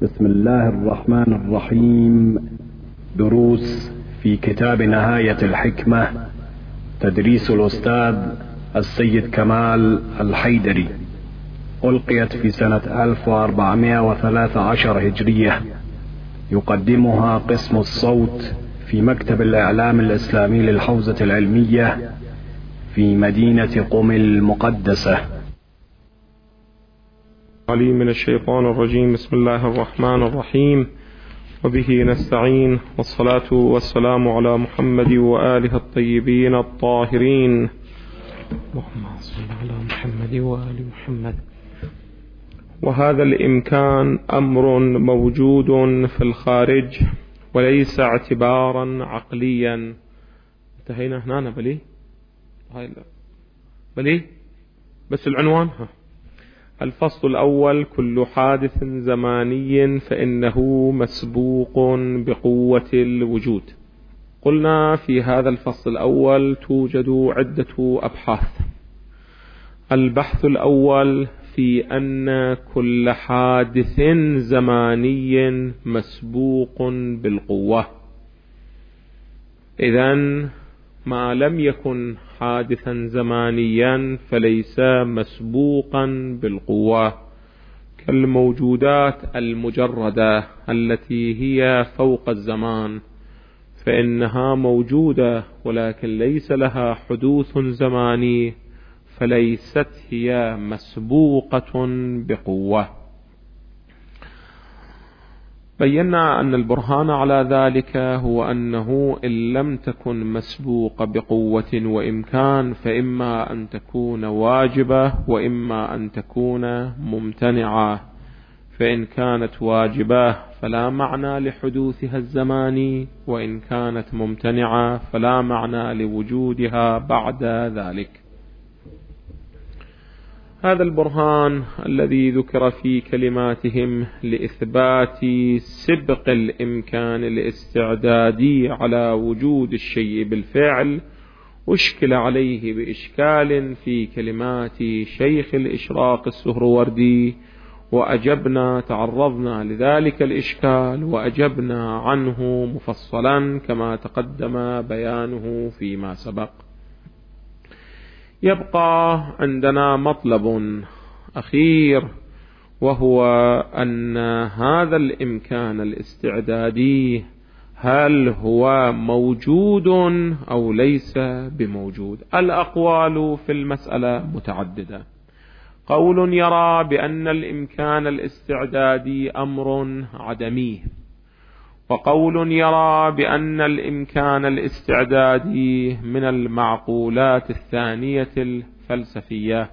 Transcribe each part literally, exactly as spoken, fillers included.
بسم الله الرحمن الرحيم. دروس في كتاب نهاية الحكمة، تدريس الأستاذ السيد كمال الحيدري، ألقيت في سنة ألف وأربعمائة وثلاثة عشر هجرية. يقدمها قسم الصوت في مكتب الإعلام الإسلامي للحوزة العلمية في مدينة قم المقدسة. علي من الشيطان الرجيم. بسم الله الرحمن الرحيم، وبه نستعين، والصلاة والسلام على محمد وآله الطيبين الطاهرين. اللهم صل على محمد وآل محمد. وهذا الإمكان أمر موجود في الخارج وليس اعتبارا عقليا. انتهينا هنا بلي هاي بلي بس العنوان. ها الفصل الأول: كل حادث زماني فإنه مسبوق بقوة الوجود. قلنا في هذا الفصل الأول توجد عدة أبحاث. البحث الأول في أن كل حادث زماني مسبوق بالقوة. إذن ما لم يكن حادثا زمانيا فليس مسبوقا بالقوة، كالموجودات المجردة التي هي فوق الزمان، فإنها موجودة ولكن ليس لها حدوث زماني، فليست هي مسبوقة بقوة. بينا أن البرهان على ذلك هو أنه إن لم تكن مسبوقة بقوة وإمكان فإما أن تكون واجبة وإما أن تكون ممتنعة. فإن كانت واجبة فلا معنى لحدوثها الزماني، وإن كانت ممتنعة فلا معنى لوجودها بعد ذلك. هذا البرهان الذي ذكر في كلماتهم لإثبات سبق الإمكان الاستعدادي على وجود الشيء بالفعل أشكل عليه بإشكال في كلمات شيخ الإشراق السهروردي، وأجبنا تعرضنا لذلك الإشكال وأجبنا عنه مفصلا كما تقدم بيانه فيما سبق. يبقى عندنا مطلب أخير، وهو أن هذا الإمكان الاستعدادي هل هو موجود أو ليس بموجود؟ الأقوال في المسألة متعددة. قول يرى بأن الإمكان الاستعدادي أمر عدمي، وقول يرى بأن الإمكان الاستعدادي من المعقولات الثانية الفلسفية،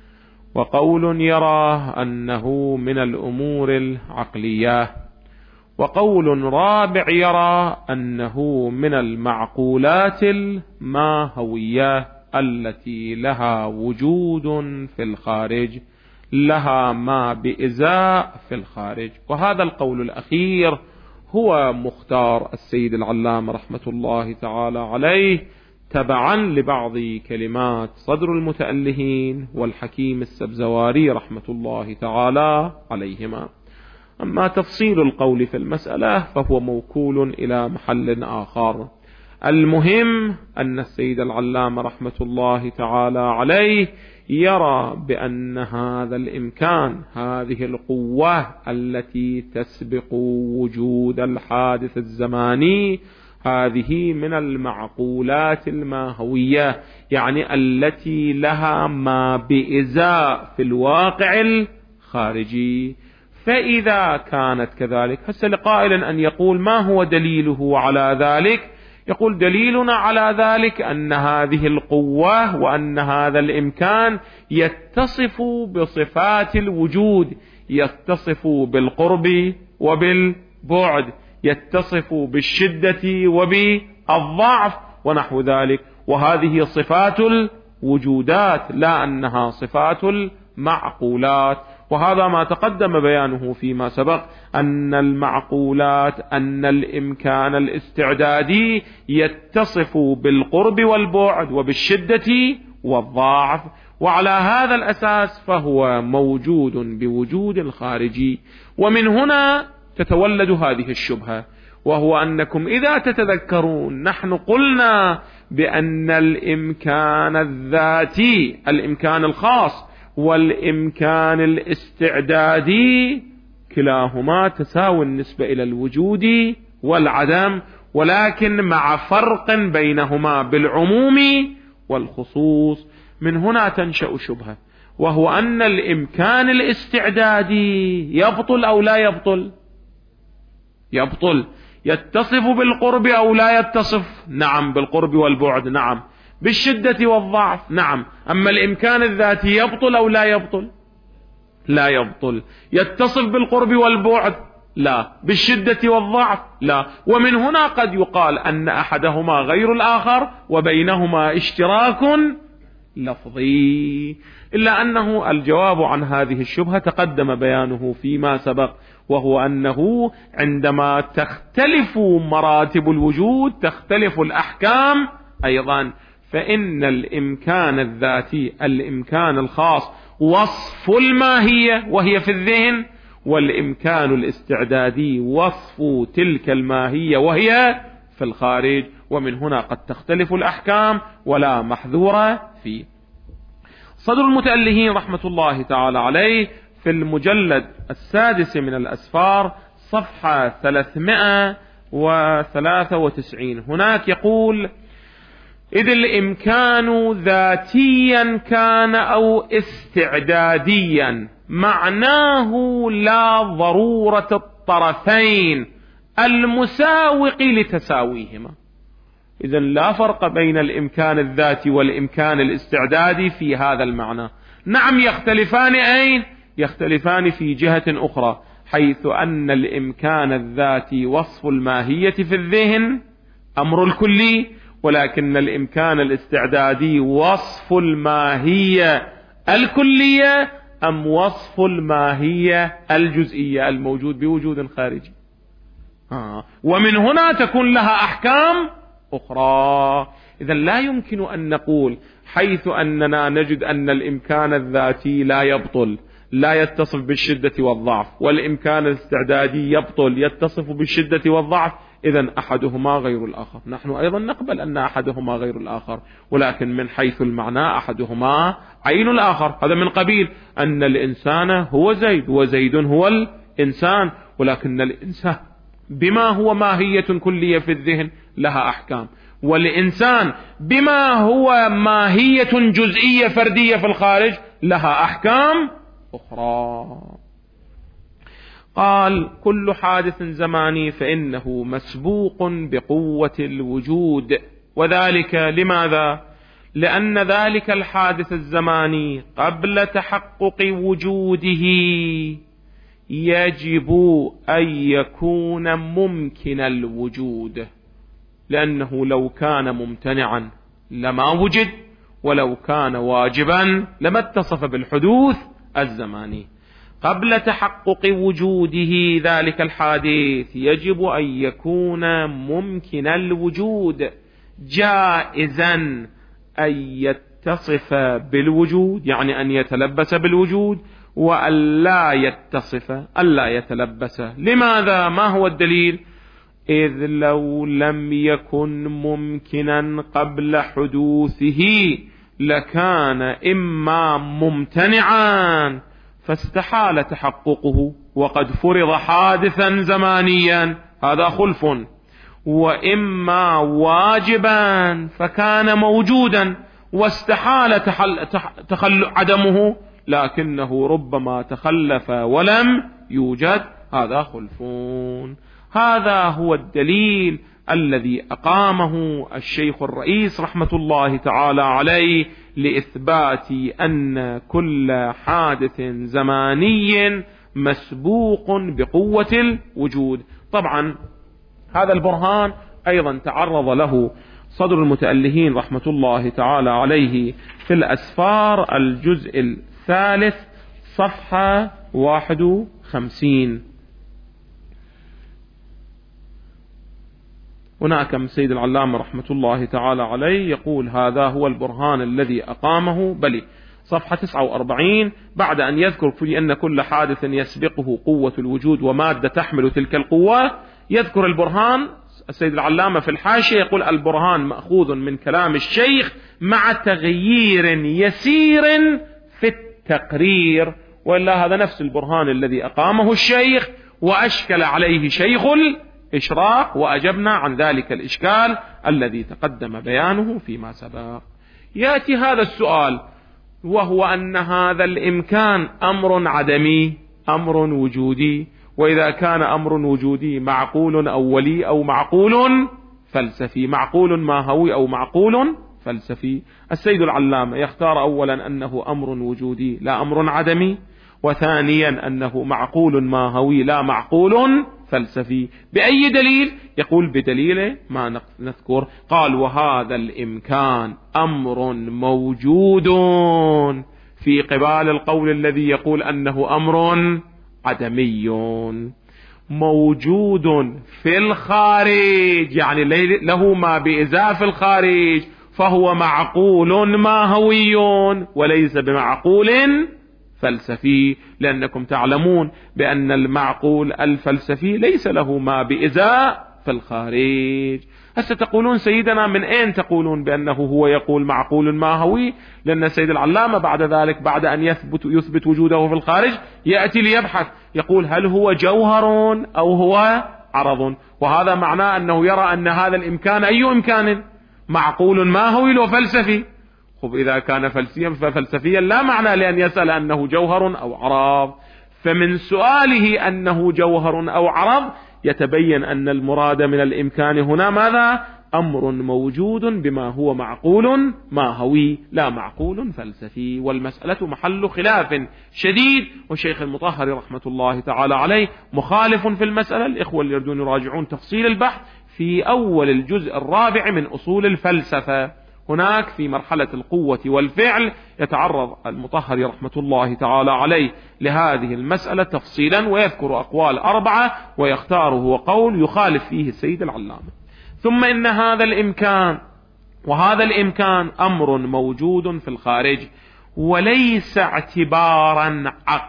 وقول يرى أنه من الأمور العقلية، وقول رابع يرى أنه من المعقولات الماهوية التي لها وجود في الخارج، لها ما بإزاء في الخارج. وهذا القول الأخير هو مختار السيد العلامة رحمة الله تعالى عليه، تبعا لبعض كلمات صدر المتألهين والحكيم السبزواري رحمة الله تعالى عليهما. أما تفصيل القول في المسألة فهو موكول إلى محل آخر. المهم أن السيد العلامة رحمة الله تعالى عليه يرى بأن هذا الإمكان، هذه القوة التي تسبق وجود الحادث الزماني، هذه من المعقولات الماهوية، يعني التي لها ما بإزاء في الواقع الخارجي. فإذا كانت كذلك، هسه لقائل أن يقول ما هو دليله على ذلك؟ يقول دليلنا على ذلك أن هذه القوة وأن هذا الإمكان يتصف بصفات الوجود، يتصف بالقرب وبالبعد، يتصف بالشدة وبالضعف ونحو ذلك، وهذه صفات الوجودات لا أنها صفات المعقولات. وهذا ما تقدم بيانه فيما سبق، أن المعقولات أن الإمكان الاستعدادي يتصف بالقرب والبعد وبالشدة والضعف، وعلى هذا الأساس فهو موجود بوجود الخارجي. ومن هنا تتولد هذه الشبهة، وهو أنكم إذا تتذكرون نحن قلنا بأن الإمكان الذاتي، الإمكان الخاص والإمكان الاستعدادي، كلاهما تساوي النسبة إلى الوجود والعدم، ولكن مع فرق بينهما بالعموم والخصوص. من هنا تنشأ شبهة، وهو أن الإمكان الاستعدادي يبطل أو لا يبطل؟ يبطل. يتصف بالقرب أو لا يتصف؟ نعم، بالقرب والبعد، نعم. بالشدة والضعف، نعم. أما الإمكان الذاتي يبطل أو لا يبطل؟ لا يبطل. يتصف بالقرب والبعد؟ لا. بالشدة والضعف؟ لا. ومن هنا قد يقال أن أحدهما غير الآخر وبينهما اشتراك لفظي، إلا أنه الجواب عن هذه الشبهة تقدم بيانه فيما سبق، وهو أنه عندما تختلف مراتب الوجود تختلف الأحكام أيضا، فإن الإمكان الذاتي الإمكان الخاص وصف الماهية وهي في الذهن، والإمكان الاستعدادي وصف تلك الماهية وهي في الخارج، ومن هنا قد تختلف الأحكام ولا محذور فيه. صدر المتألهين رحمة الله تعالى عليه في المجلد السادس من الأسفار صفحة ثلاثمائة وثلاثة وتسعين هناك يقول: إذ الإمكان ذاتيا كان أو استعداديا معناه لا ضرورة الطرفين المساوق لتساويهما. إذن لا فرق بين الإمكان الذاتي والإمكان الاستعدادي في هذا المعنى. نعم يختلفان، أين؟ يختلفان في جهة أخرى، حيث أن الإمكان الذاتي وصف الماهية في الذهن أمر الكلي، ولكن الإمكان الاستعدادي وصف الماهية الكلية أم وصف الماهية الجزئية الموجود بوجود خارجي. آه. ومن هنا تكون لها أحكام أخرى. إذن لا يمكن أن نقول حيث أننا نجد أن الإمكان الذاتي لا يبطل، لا يتصف بالشدة والضعف، والإمكان الاستعدادي يبطل يتصف بالشدة والضعف، إذن أحدهما غير الآخر. نحن أيضا نقبل أن أحدهما غير الآخر، ولكن من حيث المعنى أحدهما عين الآخر. هذا من قبيل أن الإنسان هو زيد وزيد هو الإنسان، ولكن الإنسان بما هو ماهية كلية في الذهن لها أحكام، والإنسان بما هو ماهية جزئية فردية في الخارج لها أحكام أخرى. قال: كل حادث زماني فإنه مسبوق بقوة الوجود، وذلك لماذا؟ لأن ذلك الحادث الزماني قبل تحقق وجوده يجب أن يكون ممكن الوجود، لأنه لو كان ممتنعا لما وجد، ولو كان واجبا لما اتصف بالحدوث الزماني. قبل تحقق وجوده ذلك الحادث يجب أن يكون ممكن الوجود، جائزا أن يتصف بالوجود، يعني أن يتلبس بالوجود، وأن لا يتصف ألا يتلبس. لماذا؟ ما هو الدليل؟ إذ لو لم يكن ممكنا قبل حدوثه لكان إما ممتنعا فاستحال تحققه وقد فرض حادثا زمانيا، هذا خلف، وإما واجبا فكان موجودا واستحال تخل عدمه لكنه ربما تخلف ولم يوجد، هذا خلفون. هذا هو الدليل الذي أقامه الشيخ الرئيس رحمة الله تعالى عليه لإثبات أن كل حادث زماني مسبوق بقوة الوجود. طبعا هذا البرهان أيضا تعرض له صدر المتألهين رحمة الله تعالى عليه في الأسفار الجزء الثالث صفحة واحد وخمسين. هناك من سيد العلامة رحمة الله تعالى عليه يقول: هذا هو البرهان الذي أقامه، بل صفحة تسعة وأربعين، بعد أن يذكر في أن كل حادث يسبقه قوة الوجود ومادة تحمل تلك القوة، يذكر البرهان. السيد العلامة في الحاشية يقول البرهان مأخوذ من كلام الشيخ مع تغيير يسير في التقرير، وإلا هذا نفس البرهان الذي أقامه الشيخ وأشكل عليه شيخ الإشراق، وأجبنا عن ذلك الإشكال الذي تقدم بيانه فيما سبق. يأتي هذا السؤال، وهو أن هذا الإمكان أمر عدمي أمر وجودي، وإذا كان أمر وجودي معقول أولي أو معقول فلسفي، معقول ماهوي أو معقول فلسفي. السيد العلامة يختار أولا أنه أمر وجودي لا أمر عدمي، وثانيا أنه معقول ماهوي لا معقول فلسفي. بأي دليل؟ يقول بدليل ما نذكر. قال وهذا الإمكان أمر موجود في قبال القول الذي يقول أنه أمر عدمي، موجود في الخارج، يعني له ما بإزاء في الخارج، فهو معقول ماهوي وليس بمعقول فلسفي، لأنكم تعلمون بأن المعقول الفلسفي ليس له ما بإزاء في الخارج. هسه تقولون سيدنا من أين تقولون بأنه هو يقول معقول ماهوي؟ لأن السيد العلامة بعد ذلك بعد أن يثبت, يثبت وجوده في الخارج يأتي ليبحث، يقول هل هو جوهر أو هو عرض؟ وهذا معناه أنه يرى أن هذا الإمكان أي إمكان؟ معقول ماهوي وفلسفي. خب إذا كان فلسفيا ففلسفيا لا معنى لأن يسأل أنه جوهر أو عرض. فمن سؤاله أنه جوهر أو عرض يتبين أن المراد من الإمكان هنا ماذا؟ أمر موجود بما هو معقول ماهوي لا معقول فلسفي. والمسألة محل خلاف شديد، والشيخ المطهر رحمة الله تعالى عليه مخالف في المسألة. الإخوة اللي يريدون يراجعون تفصيل البحث في أول الجزء الرابع من أصول الفلسفة، هناك في مرحلة القوة والفعل يتعرض المطهر رحمة الله تعالى عليه لهذه المسألة تفصيلا، ويذكر أقوال أربعة ويختاره قول يخالف فيه السيد العلامة. ثم إن هذا الإمكان، وهذا الإمكان أمر موجود في الخارج وليس اعتبارا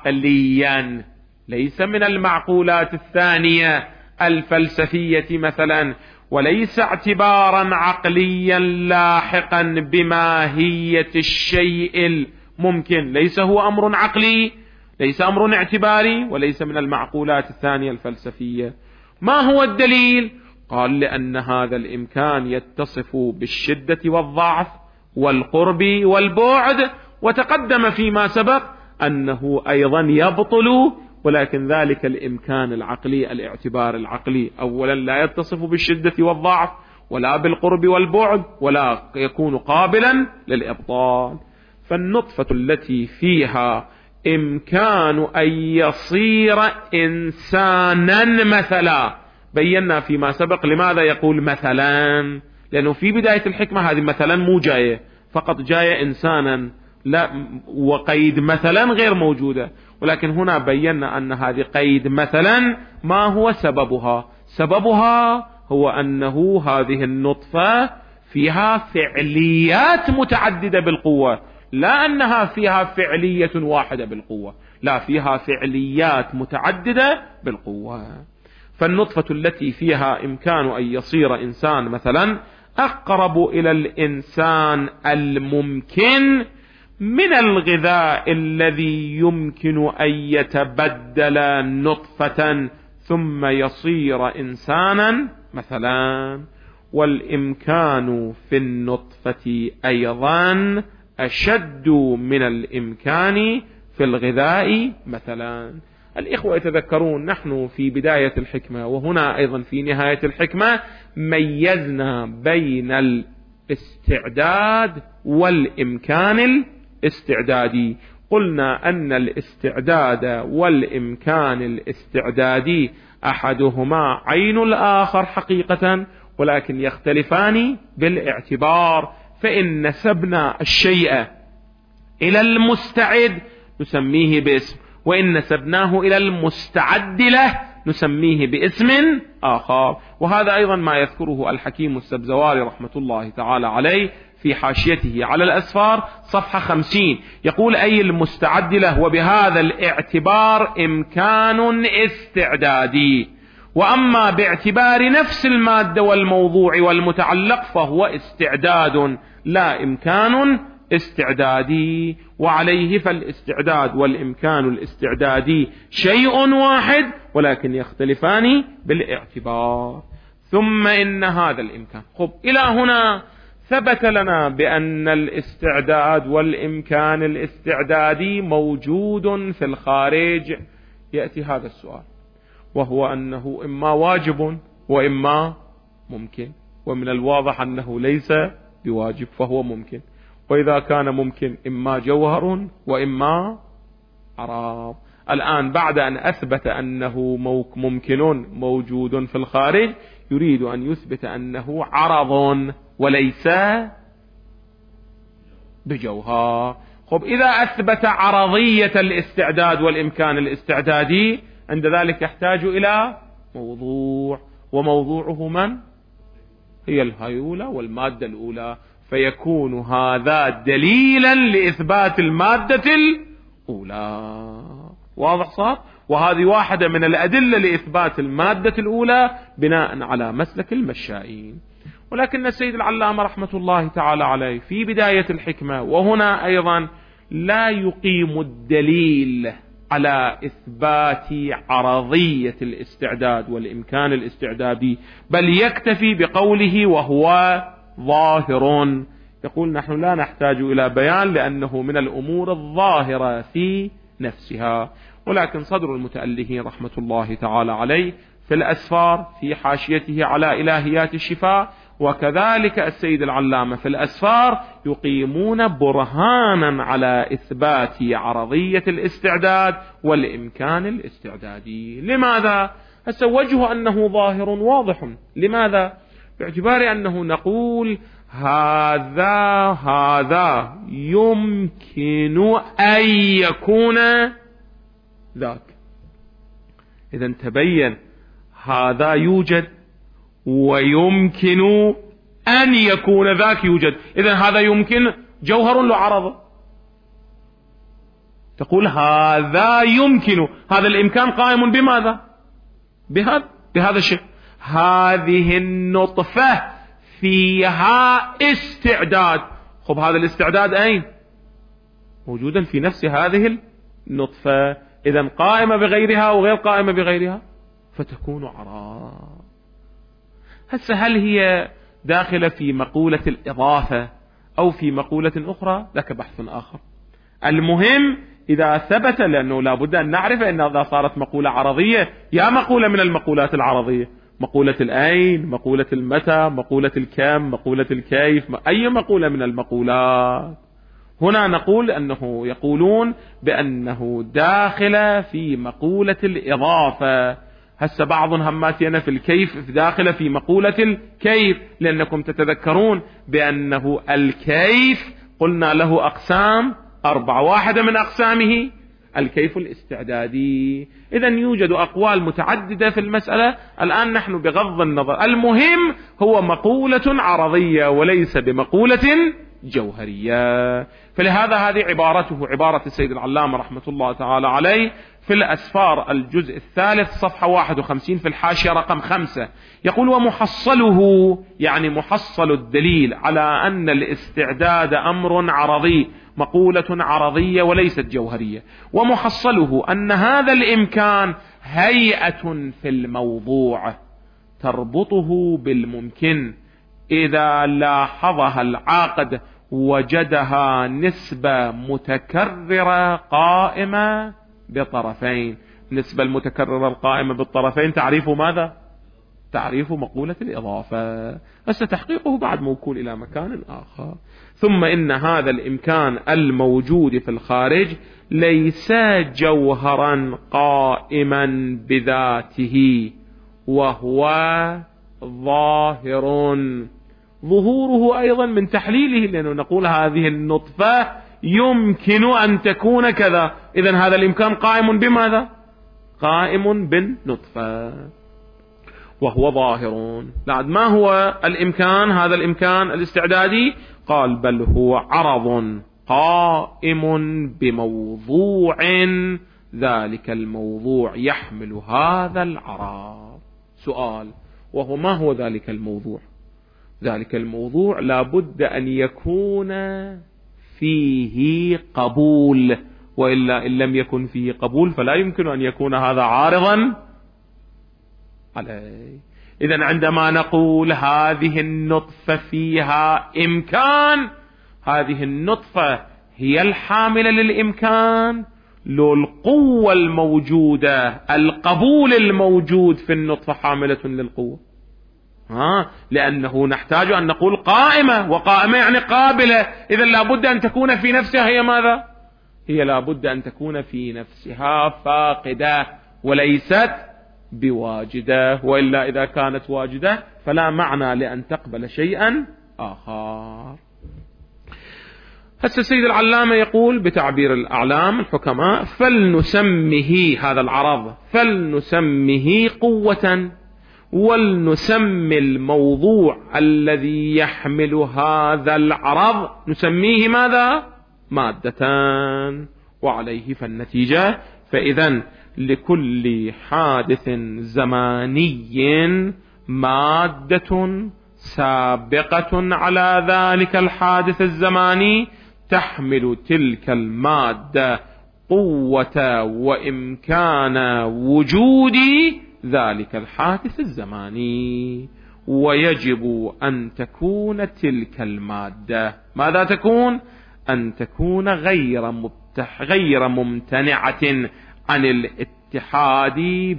عقليا، ليس من المعقولات الثانية الفلسفية مثلا، وليس اعتبارا عقليا لاحقا بماهية الشيء الممكن، ليس هو أمر عقلي، ليس أمر اعتباري، وليس من المعقولات الثانية الفلسفية. ما هو الدليل؟ قال لأن هذا الإمكان يتصف بالشدة والضعف والقرب والبعد، وتقدم فيما سبق أنه أيضا يبطل، ولكن ذلك الإمكان العقلي الاعتبار العقلي أولا لا يتصف بالشدة والضعف ولا بالقرب والبعد ولا يكون قابلا للإبطال. فالنطفة التي فيها إمكان أن يصير إنسانا مثلا، بينا فيما سبق لماذا يقول مثلا، لأنه في بداية الحكمة هذه مثلا مو جاية، فقط جاية إنسانا لا، وقيد مثلا غير موجودة، ولكن هنا بينا أن هذه قيد مثلا ما هو سببها؟ سببها هو أنه هذه النطفة فيها فعليات متعددة بالقوة، لا أنها فيها فعلية واحدة بالقوة، لا، فيها فعليات متعددة بالقوة. فالنطفة التي فيها إمكان أن يصير إنسان مثلا أقرب إلى الإنسان الممكن من الغذاء الذي يمكن أن يتبدل نطفة ثم يصير إنسانا مثلا. والإمكان في النطفة أيضا أشد من الإمكان في الغذاء مثلا. الإخوة يتذكرون نحن في بداية الحكمة وهنا أيضا في نهاية الحكمة ميزنا بين الاستعداد والإمكان الاستعدادي. قلنا أن الاستعداد والإمكان الاستعدادي أحدهما عين الآخر حقيقة، ولكن يختلفان بالاعتبار. فإن نسبنا الشيء إلى المستعد نسميه باسم، وإن نسبناه إلى المستعد له نسميه باسم آخر. وهذا أيضا ما يذكره الحكيم السبزواري رحمة الله تعالى عليه في حاشيته على الأسفار صفحة خمسين يقول: أي المستعد له، وبهذا الاعتبار إمكان استعدادي، وأما باعتبار نفس المادة والموضوع والمتعلق فهو استعداد لا إمكان استعدادي، وعليه فالاستعداد والإمكان الاستعدادي شيء واحد ولكن يختلفان بالاعتبار. ثم إن هذا الإمكان، خب إلى هنا ثبت لنا بأن الاستعداد والإمكان الاستعدادي موجود في الخارج. يأتي هذا السؤال، وهو أنه إما واجب وإما ممكن، ومن الواضح أنه ليس بواجب فهو ممكن، وإذا كان ممكن إما جوهر وإما عرض. الآن بعد أن أثبت أنه ممكن موجود في الخارج يريد أن يثبت أنه عرض وليس بجوهر. خب إذا أثبت عرضية الاستعداد والإمكان الاستعدادي عند ذلك يحتاج إلى موضوع، وموضوعه من؟ هي الهيولة والمادة الأولى، فيكون هذا دليلا لإثبات المادة الأولى. واضح صار؟ وهذه واحدة من الأدلة لإثبات المادة الأولى بناء على مسلك المشائين. ولكن السيد العلامة رحمة الله تعالى عليه في بداية الحكمة وهنا أيضا لا يقيم الدليل على إثبات عرضية الاستعداد والإمكان الاستعدادي، بل يكتفي بقوله وهو ظاهر. يقول: نحن لا نحتاج إلى بيان لأنه من الأمور الظاهرة في نفسها. ولكن صدر المتأله رحمة الله تعالى عليه في الأسفار في حاشيته على إلهيات الشفاء، وكذلك السيد العلامة في الأسفار يقيمون برهانا على إثبات عرضية الاستعداد والإمكان الاستعدادي. لماذا؟ هسه وجه أنه ظاهر واضح. لماذا؟ باعتبار أنه نقول هذا هذا يمكن أن يكون ذاك. إذن تبين هذا يوجد ويمكن أن يكون ذاك يوجد. إذن هذا يمكن جوهر له عرض. تقول هذا يمكن، هذا الإمكان قائم بماذا؟ بهذا بهذا الشيء. هذه النطفة فيها استعداد. خب هذا الاستعداد أين؟ موجودا في نفس هذه النطفة. إذن قائمة بغيرها وغير قائمة بغيرها، فتكون عراء. هسه هل هي داخلة في مقولة الإضافة أو في مقولة أخرى؟ ذاك بحث آخر. المهم إذا ثبت، لأنه لابد أن نعرف أن إذا صارت مقولة عرضية يا مقولة من المقولات العرضية، مقولة الأين، مقولة المتى، مقولة الكم، مقولة الكيف، أي مقولة من المقولات. هنا نقول أنه يقولون بأنه داخل في مقولة الإضافة. هسه بعض هماتنا في الكيف داخل في مقولة الكيف، لأنكم تتذكرون بأنه الكيف قلنا له أقسام أربعة، واحدة من أقسامه الكيف الاستعدادي. إذن يوجد أقوال متعددة في المسألة. الآن نحن بغض النظر المهم هو مقولة عرضية وليس بمقولة جوهرية. فلهذا هذه عبارته عبارة السيد العلامة رحمة الله تعالى عليه في الأسفار الجزء الثالث صفحة واحد وخمسين في الحاشية رقم خمسة يقول: ومحصله، يعني محصل الدليل على أن الاستعداد أمر عرضي، مقولة عرضية وليست جوهرية. ومحصله أن هذا الإمكان هيئة في الموضوع تربطه بالممكن، إذا لاحظها العاقد وجدها نسبة متكررة قائمة بطرفين. نسبة المتكررة القائمة بالطرفين تعريف ماذا؟ تعريف مقولة الإضافة. هسه تحقيقه بعد موكول إلى مكان آخر. ثم إن هذا الإمكان الموجود في الخارج ليس جوهرا قائما بذاته، وهو ظاهر. ظهوره أيضا من تحليله، لأنه نقول هذه النطفة يمكن أن تكون كذا. إذن هذا الإمكان قائم بماذا؟ قائم بالنطفة. وهو ظاهر. بعد ما هو الإمكان؟ هذا الإمكان الاستعدادي قال بل هو عرض قائم بموضوع، ذلك الموضوع يحمل هذا العرض. سؤال: وهو ما هو ذلك الموضوع؟ ذلك الموضوع لابد أن يكون فيه قبول، وإلا إن لم يكن فيه قبول فلا يمكن أن يكون هذا عارضا عليه. إذن عندما نقول هذه النطفة فيها إمكان، هذه النطفة هي الحاملة للإمكان، لو القوة الموجودة، القبول الموجود في النطفة حاملة للقوة؟ ها، لأنه نحتاج أن نقول قائمة، وقائمة يعني قابلة. إذن لابد أن تكون في نفسها هي ماذا؟ هي لابد أن تكون في نفسها فاقدة وليست بواجدة، وإلا إذا كانت واجدة فلا معنى لأن تقبل شيئا آخر. هسه السيد العلامة يقول بتعبير الأعلام الحكماء: فلنسمه هذا العرض، فلنسمه قوة، ولنسمي الموضوع الذي يحمل هذا العرض نسميه ماذا؟ مادتان. وعليه فالنتيجة، فإذا لكل حادث زماني مادة سابقة على ذلك الحادث الزماني تحمل تلك المادة قوة وإمكان وجود ذلك الحادث الزماني. ويجب أن تكون تلك المادة ماذا تكون؟ أن تكون غير مبتح غير ممتنعة عن الاتحاد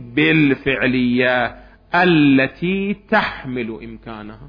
بالفعلية التي تحمل إمكانها.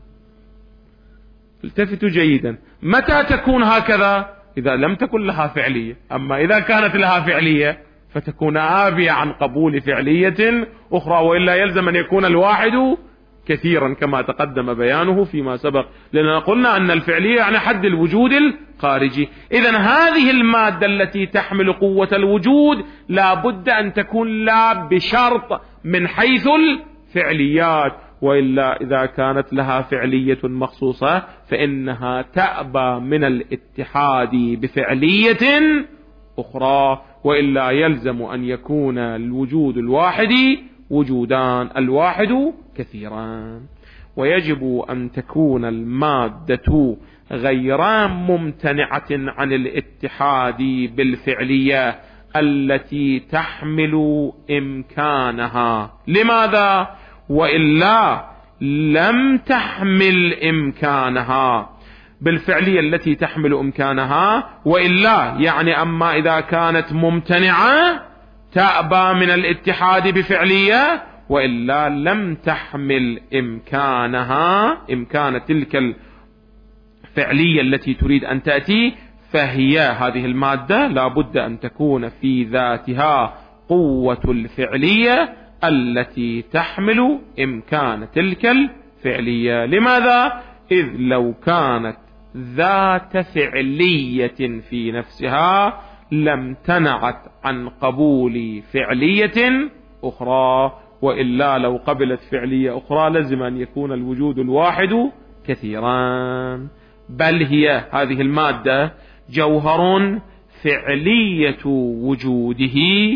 التفتوا جيدا، متى تكون هكذا؟ إذا لم تكن لها فعلية. أما إذا كانت لها فعلية فتكون آبية عن قبول فعلية أخرى، وإلا يلزم أن يكون الواحد كثيرا كما تقدم بيانه فيما سبق، لأننا قلنا أن الفعلية يعني حد الوجود الخارجي. إذن هذه المادة التي تحمل قوة الوجود لا بد أن تكون لا بشرط من حيث الفعليات، وإلا إذا كانت لها فعلية مخصوصة فإنها تأبى من الاتحاد بفعلية أخرى، وإلا يلزم أن يكون الوجود الواحد وجودان، الواحد كثيران. ويجب أن تكون المادة غير ممتنعة عن الاتحاد بالفعلية التي تحمل إمكانها. لماذا؟ وإلا لم تحمل إمكانها بالفعلية التي تحمل إمكانها، وإلا يعني أما إذا كانت ممتنعة تأبى من الاتحاد بفعلية، وإلا لم تحمل إمكانها، إمكان تلك الفعلية التي تريد أن تأتي، فهي هذه المادة لا بد أن تكون في ذاتها قوة الفعلية التي تحمل إمكان تلك الفعلية. لماذا؟ إذ لو كانت ذات فعلية في نفسها لامتنعت عن قبول فعلية أخرى، وإلا لو قبلت فعلية أخرى لازم أن يكون الوجود الواحد كثيران. بل هي هذه المادة جوهر فعلية وجوده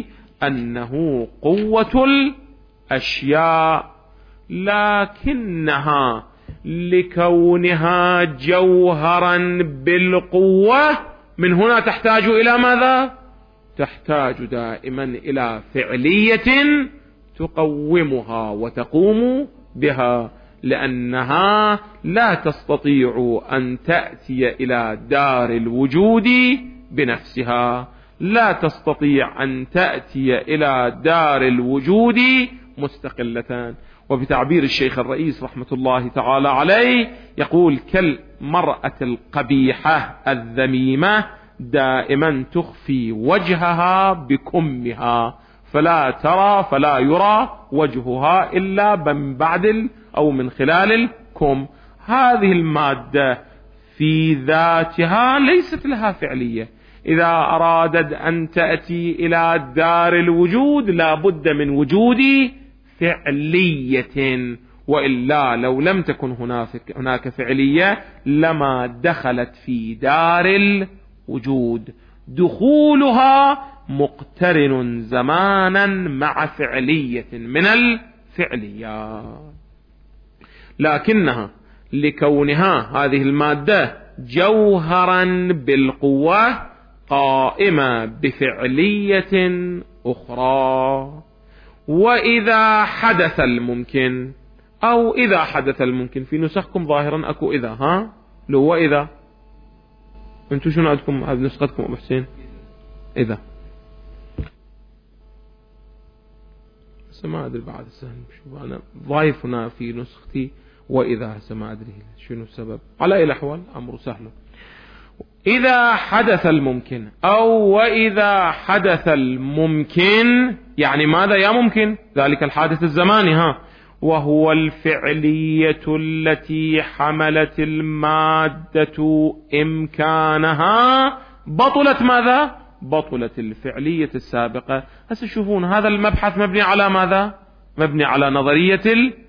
أنه قوة الأشياء، لكنها لكونها جوهرا بالقوة من هنا تحتاج إلى ماذا؟ تحتاج دائما إلى فعلية تقومها وتقوم بها، لأنها لا تستطيع أن تأتي إلى دار الوجود بنفسها، لا تستطيع أن تأتي إلى دار الوجود مستقلة. وبتعبير الشيخ الرئيس رحمة الله تعالى عليه يقول: كالمرأة القبيحة الذميمة دائما تخفي وجهها بكمها، فلا ترى فلا يرى وجهها إلا من بعد أو من خلال الكم. هذه المادة في ذاتها ليست لها فعلية، إذا أرادت أن تأتي إلى دار الوجود لا بد من وجود فعلية، وإلا لو لم تكن هناك, هناك فعلية لما دخلت في دار الوجود. دخولها مقترن زمانا مع فعلية من الفعليات، لكنها لكونها هذه المادة جوهرا بالقوة قائمة بفعلية أخرى. وإذا حدث الممكن، أو إذا حدث الممكن، في نسخكم ظاهرا أكو إذا، ها لو وإذا، أنتم شنو عندكم هذه نسختكم أبو حسين؟ إذا هسه ما أدري بعد السهل، شوف أنا ضايف هنا في نسختي وإذا، هسه ما أدري شنو السبب. على أي الأحوال أمر سهل. إذا حدث الممكن أو وإذا حدث الممكن، يعني ماذا يا ممكن؟ ذلك الحادث الزماني، ها وهو الفعلية التي حملت المادة إمكانها، بطلت ماذا؟ بطلت الفعلية السابقة. هسه شوفون هذا المبحث مبني على ماذا؟ مبني على نظرية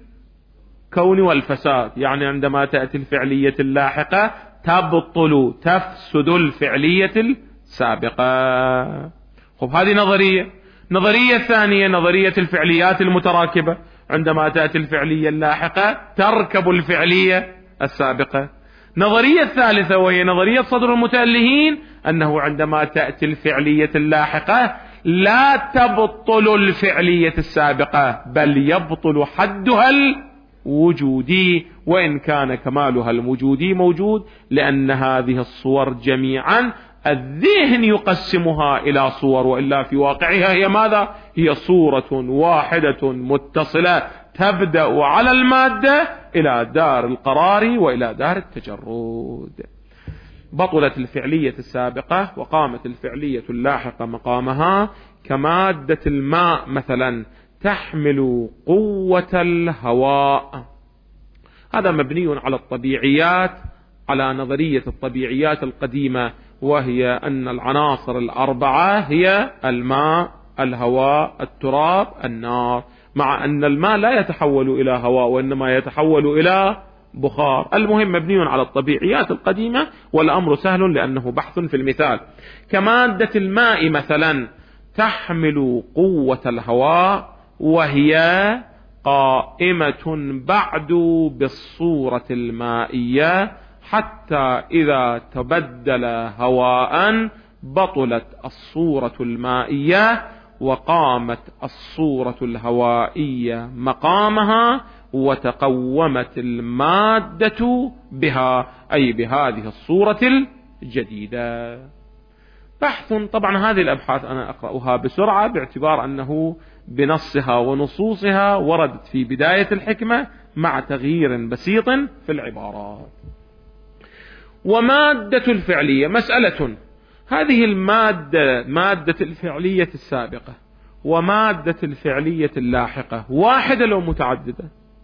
الكون والفساد، يعني عندما تأتي الفعلية اللاحقة تبطل تفسد الفعلية السابقة. خب هذه نظرية. نظرية ثانية نظرية الفعليات المتراكبة، عندما تأتي الفعلية اللاحقة تركب الفعلية السابقة. نظرية ثالثة وهي نظرية صدر المتألهين، أنه عندما تأتي الفعلية اللاحقة لا تبطل الفعلية السابقة، بل يبطل حدها الوجودي، وإن كان كمالها الوجودي موجود، لأن هذه الصور جميعا الذهن يقسمها إلى صور، وإلا في واقعها هي ماذا؟ هي صورة واحدة متصلة تبدأ على المادة إلى دار القرار وإلى دار التجرد. بطلت الفعلية السابقة وقامت الفعلية اللاحقة مقامها، كمادة الماء مثلا تحمل قوة الهواء. هذا مبني على الطبيعيات، على نظرية الطبيعيات القديمة، وهي أن العناصر الأربعة هي الماء، الهواء، التراب، النار، مع أن الماء لا يتحول إلى هواء وإنما يتحول إلى بخار. المهم مبني على الطبيعيات القديمة، والأمر سهل لأنه بحث في المثال. كمادة الماء مثلا تحمل قوة الهواء، وهي قائمة بعد بالصورة المائية، حتى إذا تبدل هواء بطلت الصورة المائية وقامت الصورة الهوائية مقامها، وتقومت المادة بها، أي بهذه الصورة الجديدة. بحث طبعا هذه الأبحاث أنا أقرأها بسرعة باعتبار أنه بنصها ونصوصها وردت في بداية الحكمة مع تغيير بسيط في العبارات. ومادة الفعلية مسألة. هذه المادة مادة الفعلية السابقة ومادة الفعلية اللاحقة واحدة لو متعددة؟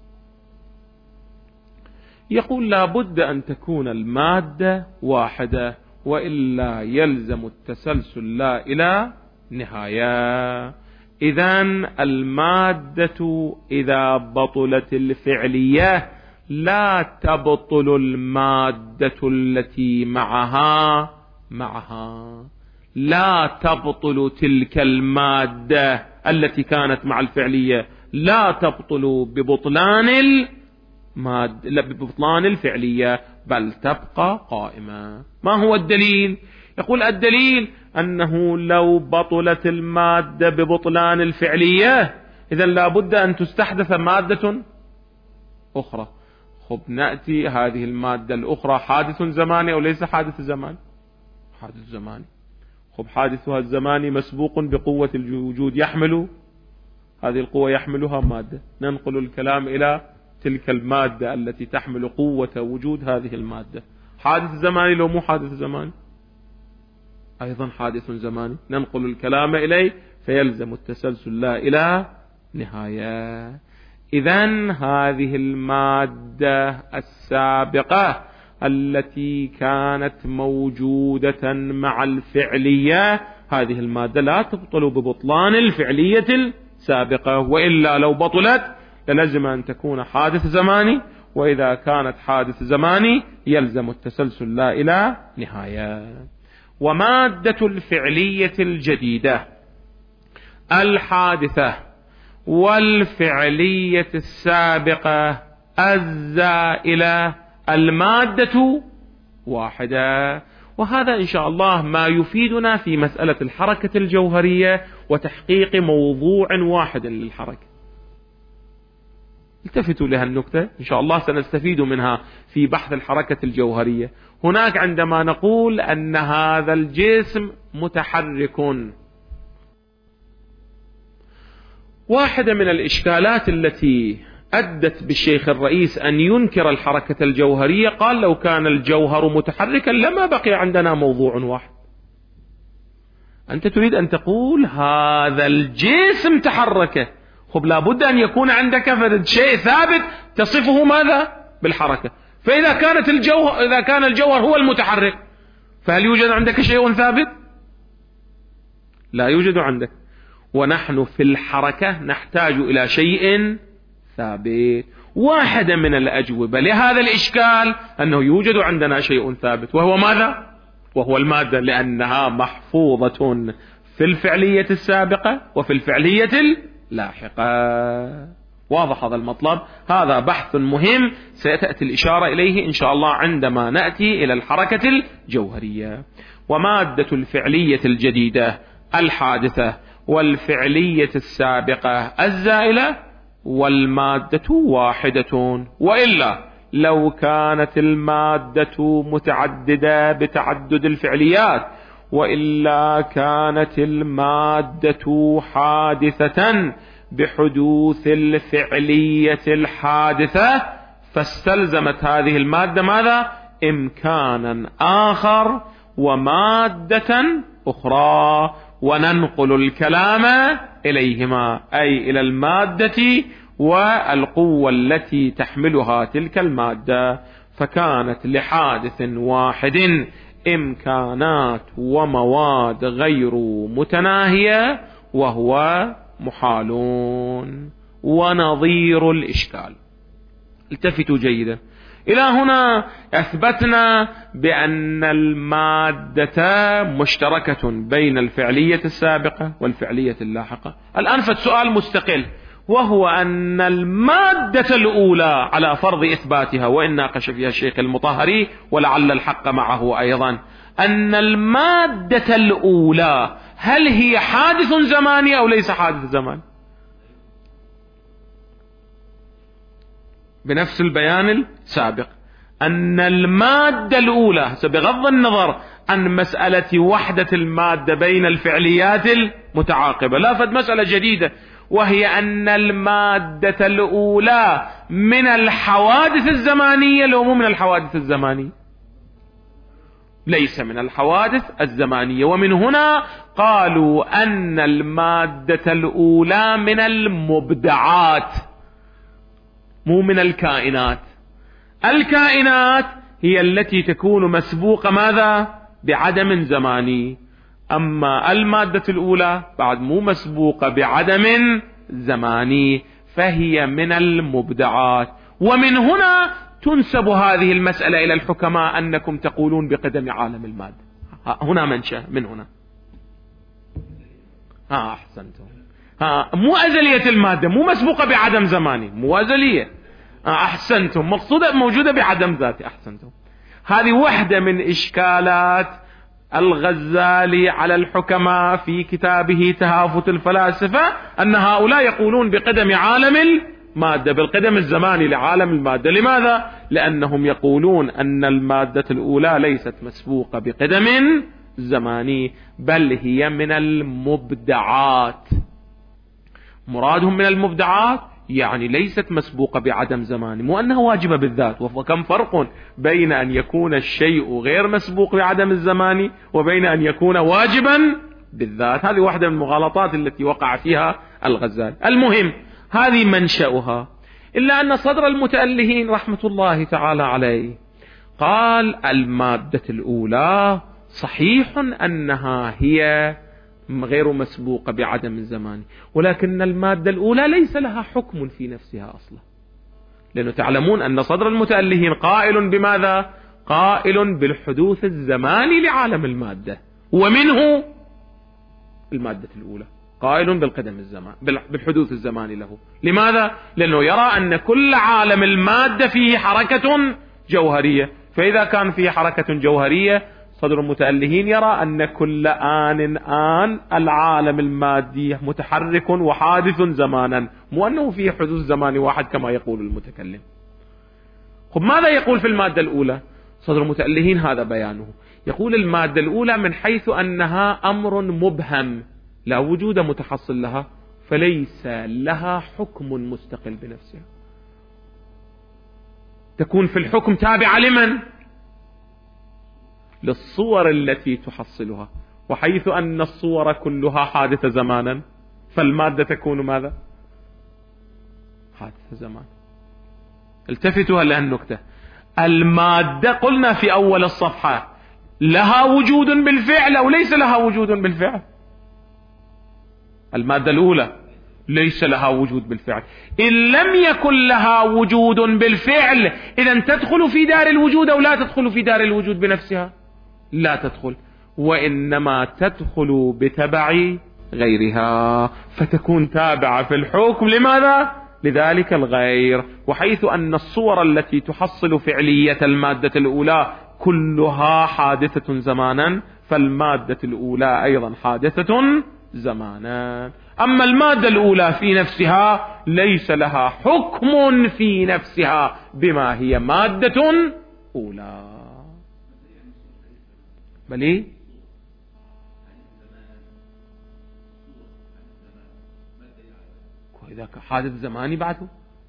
يقول لا بد أن تكون المادة واحدة، وإلا يلزم التسلسل لا إلى نهاية. إذن المادة إذا بطلت الفعلية لا تبطل المادة التي معها معها لا تبطل تلك المادة التي كانت مع الفعلية، لا تبطل ببطلان المادة لا ببطلان الفعلية، بل تبقى قائمة. ما هو الدليل؟ يقول الدليل أنه لو بطلت المادة ببطلان الفعلية إذن لا بد أن تستحدث مادة أخرى. خب نأتي هذه المادة الأخرى حادث زماني أو ليس حادث زماني؟ حادث زماني. خب حادثها الزماني مسبوق بقوة الوجود، يحمل هذه القوة يحملها مادة. ننقل الكلام إلى تلك المادة التي تحمل قوة وجود هذه المادة. حادث زماني لو مو حادث زماني؟ أيضا حادث زماني. ننقل الكلام إليه فيلزم التسلسل لا إلى نهاية. إذن هذه المادة السابقة التي كانت موجودة مع الفعلية، هذه المادة لا تبطل ببطلان الفعلية السابقة، وإلا لو بطلت للزم أن تكون حادث زماني، وإذا كانت حادث زماني يلزم التسلسل لا إلى نهاية. ومادة الفعلية الجديدة الحادثة والفعلية السابقة الزائلة المادة واحدة. وهذا إن شاء الله ما يفيدنا في مسألة الحركة الجوهرية وتحقيق موضوع واحد للحركة. التفتوا لها النكتة إن شاء الله سنستفيد منها في بحث الحركة الجوهرية. هناك عندما نقول أن هذا الجسم متحرك، واحدة من الإشكالات التي أدت بالشيخ الرئيس أن ينكر الحركة الجوهرية قال لو كان الجوهر متحركا لما بقي عندنا موضوع واحد. أنت تريد أن تقول هذا الجسم تحرك، خب لابد أن يكون عندك فرد شيء ثابت تصفه ماذا؟ بالحركة. فإذا كانت الجوهر إذا كان الجوهر هو المتحرك فهل يوجد عندك شيء ثابت؟ لا يوجد عندك. ونحن في الحركة نحتاج إلى شيء ثابت. واحدة من الأجوبة لهذا الإشكال أنه يوجد عندنا شيء ثابت، وهو ماذا؟ وهو المادة، لأنها محفوظة في الفعلية السابقة وفي الفعلية اللاحقة. واضح هذا المطلب؟ هذا بحث مهم سيتأتي الإشارة إليه إن شاء الله عندما نأتي إلى الحركة الجوهرية. ومادة الفعلية الجديدة الحادثة والفعلية السابقة الزائلة والمادة واحدة. وإلا لو كانت المادة متعددة بتعدد الفعليات، وإلا كانت المادة حادثة بحدوث الفعلية الحادثة، فاستلزمت هذه المادة ماذا؟ إمكانا آخر ومادة أخرى، وننقل الكلام إليهما، أي إلى المادة والقوة التي تحملها تلك المادة. فكانت لحادث واحد إمكانات ومواد غير متناهية وهو محال. ونظير الإشكال. التفتوا جيدا إلى هنا. أثبتنا بأن المادة مشتركة بين الفعلية السابقة والفعلية اللاحقة. الآن فالسؤال مستقل، وهو أن المادة الأولى على فرض إثباتها، وإن ناقش فيها الشيخ المطهري ولعل الحق معه أيضا، أن المادة الأولى هل هي حادث زماني أو ليس حادث زماني؟ بنفس البيان السابق أن المادة الأولى بغض النظر عن مسألة وحدة المادة بين الفعليات المتعاقبة، لا فد مسألة جديدة، وهي أن المادة الأولى من الحوادث الزمانية لو مو من الحوادث الزمانية، ليس من الحوادث الزمانية. ومن هنا قالوا أن المادة الأولى من المبدعات مو من الكائنات. الكائنات هي التي تكون مسبوقة ماذا؟ بعدم زماني. أما المادة الأولى بعد مو مسبوقة بعدم زماني، فهي من المبدعات. ومن هنا تنسب هذه المسألة إلى الحكماء أنكم تقولون بقدم عالم المادة. هنا منشأ من هنا. ها أحسنتم. ها مو أزلية المادة، مو مسبوقة بعدم زماني، مو أزلية. أحسنتم. مقصودة موجودة بعدم ذاتي. أحسنتم. هذه واحدة من إشكالات الغزالي على الحكماء في كتابه تهافت الفلاسفة، أن هؤلاء يقولون بقدم عالم المادة، بالقدم الزماني لعالم المادة. لماذا؟ لأنهم يقولون أن المادة الأولى ليست مسبوقة بقدم زماني، بل هي من المبدعات. مرادهم من المبدعات يعني ليست مسبوقة بعدم زماني، مو أنها واجبة بالذات. وكم فرق بين أن يكون الشيء غير مسبوق بعدم الزماني وبين أن يكون واجبا بالذات. هذه واحدة من المغالطات التي وقع فيها الغزالي. المهم هذه منشأها، إلا أن صدر المتألهين رحمة الله تعالى عليه قال المادة الأولى صحيح أنها هي غير مسبوقة بعدم الزمان، ولكن المادة الأولى ليس لها حكم في نفسها أصلا، لأنه تعلمون أن صدر المتألهين قائل بماذا؟ قائل بالحدوث الزماني لعالم المادة، ومنه المادة الأولى قائل بالقدم الزمان بالحدوث الزماني له. لماذا؟ لأنه يرى أن كل عالم المادة فيه حركة جوهرية، فإذا كان فيه حركة جوهرية صدر المتألهين يرى أن كل آن آن العالم المادي متحرك وحادث زمانا، مو أنه فيه حدوث زماني واحد كما يقول المتكلم. خب ماذا يقول في المادة الأولى صدر المتألهين؟ هذا بيانه. يقول المادة الأولى من حيث أنها أمر مبهم لا وجود متحصل لها، فليس لها حكم مستقل بنفسها، تكون في الحكم تابعة لمن؟ للصور التي تحصلها، وحيث أن الصور كلها حادثة زمانا فالمادة تكون ماذا؟ حادثة زمان. التفتوا هلا النكتة، المادة قلنا في أول الصفحة لها وجود بالفعل أو ليس لها وجود بالفعل؟ المادة الأولى ليس لها وجود بالفعل. إن لم يكن لها وجود بالفعل إذن تدخل في دار الوجود أو لا تدخل في دار الوجود بنفسها؟ لا تدخل، وإنما تدخل بتبع غيرها، فتكون تابعة في الحكم. لماذا؟ لذلك الغير. وحيث أن الصور التي تحصل فعلية المادة الأولى كلها حادثة زمانا، فالمادة الأولى أيضا حادثة زمانا. أما المادة الأولى في نفسها ليس لها حكم في نفسها بما هي مادة أولى. بلي إذا حادث زماني بعده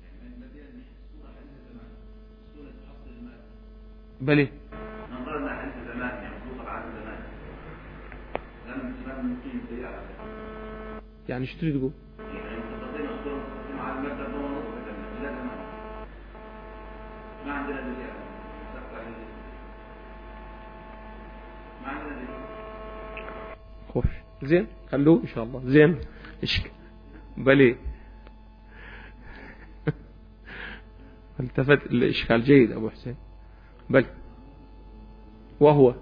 بلي نظرنا عن زمان يعني مخلوقة بعد زمان لم لم نقيم ديارة. يعني شو تريد تقول؟ يعني متفقين أصول مع المادة فهو لا زمان ما عندنا ديارة ما عندنا ديارة. خوش زين خلوه إن شاء الله زين. إشك بلي التفت الإشكال جيد أبو حسين. بل وهو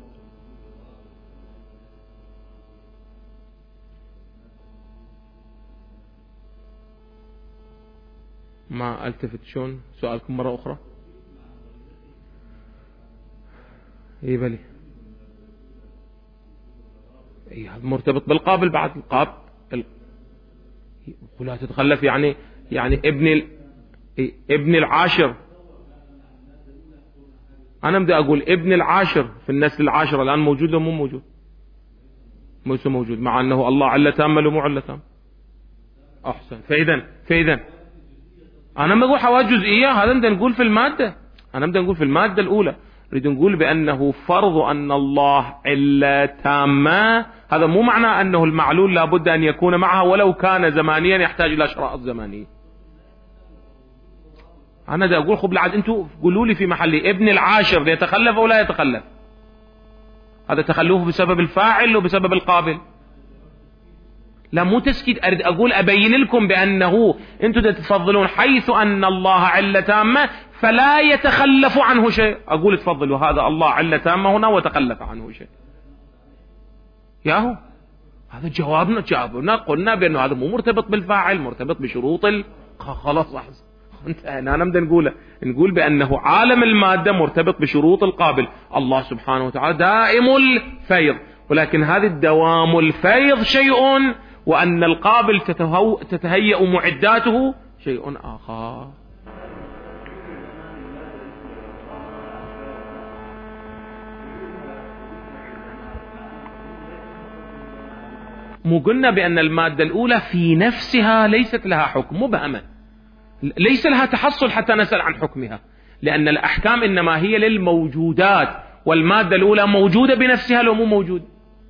ما التفت شون سؤالكم مرة أخرى. إيه بلي إيه مرتبط بالقابل بعد القاب ال... ولا تتخلف يعني يعني ابن ال... إيه ابن العاشر. أنا بدي أقول ابن العاشر في النسل العاشرة الآن موجود ولا مو موجود؟ مو موجود، مع أنه الله علة تامة ولا مو علة تامة؟ أحسن. فإذا فإذا أنا ما أقول حوادث جزئية، هذا بدنا نقول في المادة. أنا بدنا نقول في المادة الأولى نريد نقول بأنه فرض أن الله علة تامة، هذا مو معنى أنه المعلول لابد أن يكون معها ولو كان زمانيا يحتاج إلى شرائط زمانية. أنا دا أقول خب لعد أنتوا قولوا لي في محلي ابن العاشر يتخلف أو لا يتخلف؟ هذا تخلفه بسبب الفاعل وبسبب القابل. لا مو تسكيت، أريد أقول أبين لكم بأنه أنتوا تفضلون حيث أن الله علة تامة فلا يتخلف عنه شيء. أقول تفضلوا هذا الله علة تامة هنا وتخلف عنه شيء. ياهو هذا جوابنا جابنا قلنا بأنه هذا مو مرتبط بالفاعل، مرتبط بشروط ال... خلاص لحظة أنا بدنا نقوله نقول بأنه عالم المادة مرتبط بشروط القابل. الله سبحانه وتعالى دائم الفيض، ولكن هذا الدوام الفيض شيء، وأن القابل تتهو... تتهيأ معداته شيء آخر. مو قلنا بأن المادة الأولى في نفسها ليست لها حكم مبهمة، ليس لها تحصل حتى نسأل عن حكمها، لأن الأحكام إنما هي للموجودات، والمادة الأولى موجودة بنفسها لو مو موجود.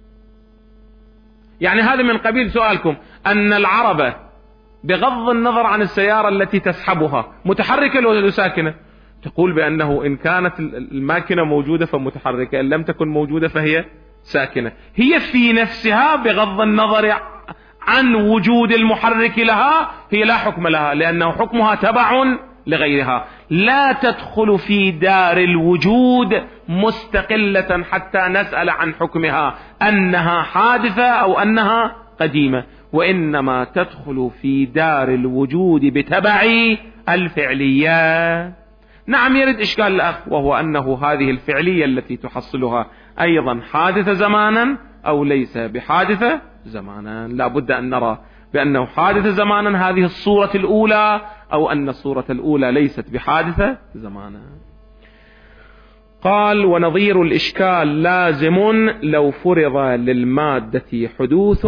يعني هذا من قبيل سؤالكم أن العربة بغض النظر عن السيارة التي تسحبها متحركة ولا ساكنة؟ تقول بأنه إن كانت الماكنة موجودة فمتحركة، إن لم تكن موجودة فهي ساكنة، هي في نفسها بغض النظر عن وجود المحرك لها هي لا حكم لها، لأنه حكمها تبع لغيرها، لا تدخل في دار الوجود مستقلة حتى نسأل عن حكمها أنها حادثة أو أنها قديمة، وإنما تدخل في دار الوجود بتبع الفعلية. نعم، يرد إشكال الأخ، وهو أنه هذه الفعلية التي تحصلها أيضا حادثة زمانا أو ليس بحادثة زمانا. لا بد أن نرى بأنه حادثة زمانا هذه الصورة الأولى، أو أن الصورة الأولى ليست بحادثة زمانا. قال: ونظير الإشكال لازم لو فرض للمادة حدوث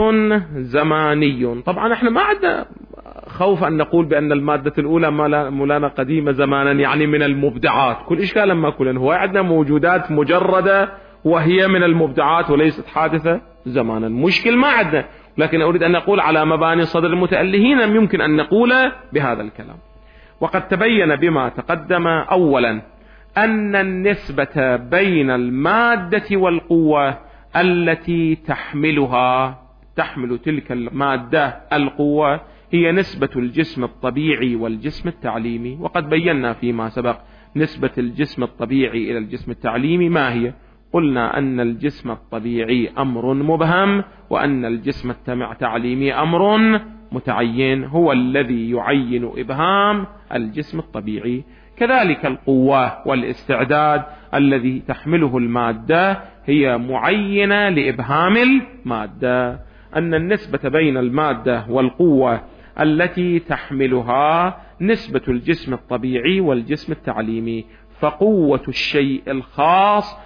زماني. طبعا احنا ما عندنا خوف أن نقول بأن المادة الأولى مولانا قديمة زمانا، يعني من المبدعات، كل إشكال لما كلن هو عندنا موجودات مجردة وهي من المبدعات وليست حادثة زمانا، مشكل ما عندنا. لكن أريد أن نقول على مباني صدر المتألهين يمكن أن نقول بهذا الكلام. وقد تبين بما تقدم أولا أن النسبة بين المادة والقوة التي تحملها تحمل تلك المادة القوة هي نسبة الجسم الطبيعي والجسم التعليمي. وقد بينا فيما سبق نسبة الجسم الطبيعي إلى الجسم التعليمي ما هي. قلنا أن الجسم الطبيعي أمر مبهم، وأن الجسم التعليمي أمر متعين، هو الذي يعين إبهام الجسم الطبيعي. كذلك القوة والاستعداد الذي تحمله المادة هي معينة لإبهام المادة. أن النسبة بين المادة والقوة التي تحملها نسبة الجسم الطبيعي والجسم التعليمي، فقوة الشيء الخاص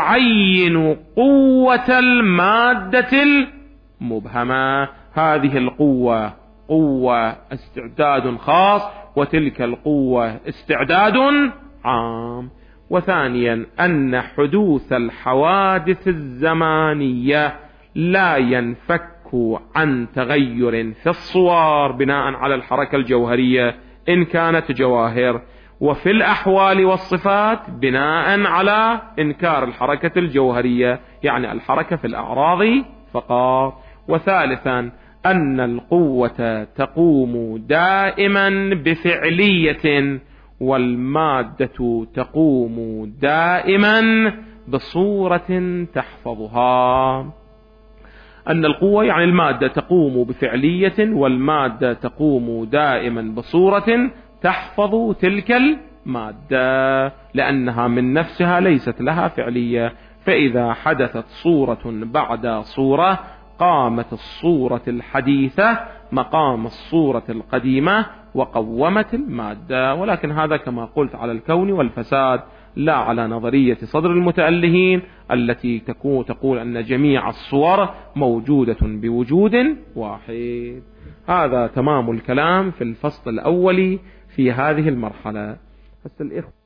تعين قوة المادة المبهمة. هذه القوة قوة استعداد خاص، وتلك القوة استعداد عام. وثانيا أن حدوث الحوادث الزمانية لا ينفك عن تغير في الصور بناء على الحركة الجوهرية إن كانت جواهر، وفي الأحوال والصفات بناء على إنكار الحركة الجوهرية، يعني الحركة في الأعراض فقط. وثالثا أن القوة تقوم دائما بفعلية، والمادة تقوم دائما بصورة تحفظها. أن القوة يعني المادة تقوم بفعلية، والمادة تقوم دائما بصورة تحفظ تلك المادة، لأنها من نفسها ليست لها فعلية. فإذا حدثت صورة بعد صورة قامت الصورة الحديثة مقام الصورة القديمة وقومت المادة. ولكن هذا كما قلت على الكون والفساد، لا على نظرية صدر المتألهين التي تكون تقول أن جميع الصور موجودة بوجود واحد. هذا تمام الكلام في الفصل الأول في هذه المرحلة.